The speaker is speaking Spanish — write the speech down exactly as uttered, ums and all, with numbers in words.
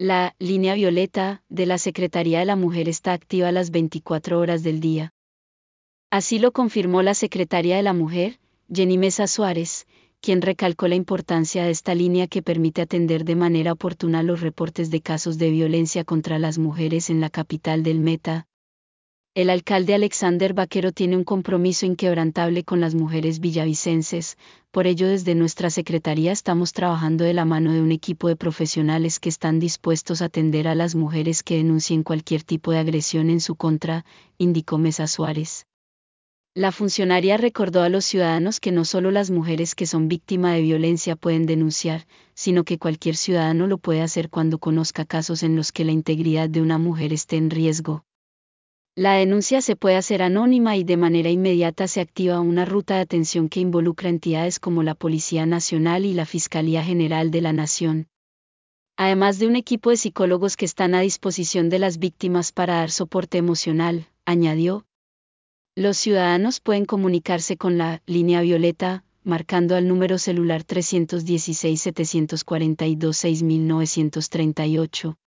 La línea violeta de la Secretaría de la Mujer está activa las veinticuatro horas del día. Así lo confirmó la secretaria de la Mujer, Jenny Mesa Suárez, quien recalcó la importancia de esta línea que permite atender de manera oportuna los reportes de casos de violencia contra las mujeres en la capital del Meta. El alcalde Alexander Vaquero tiene un compromiso inquebrantable con las mujeres villavicenses, por ello desde nuestra secretaría estamos trabajando de la mano de un equipo de profesionales que están dispuestos a atender a las mujeres que denuncien cualquier tipo de agresión en su contra, indicó Mesa Suárez. La funcionaria recordó a los ciudadanos que no solo las mujeres que son víctimas de violencia pueden denunciar, sino que cualquier ciudadano lo puede hacer cuando conozca casos en los que la integridad de una mujer esté en riesgo. La denuncia se puede hacer anónima y de manera inmediata se activa una ruta de atención que involucra entidades como la Policía Nacional y la Fiscalía General de la Nación. Además de un equipo de psicólogos que están a disposición de las víctimas para dar soporte emocional, añadió. Los ciudadanos pueden comunicarse con la línea violeta, marcando al número celular tres uno seis, siete cuatro dos, seis nueve tres ocho.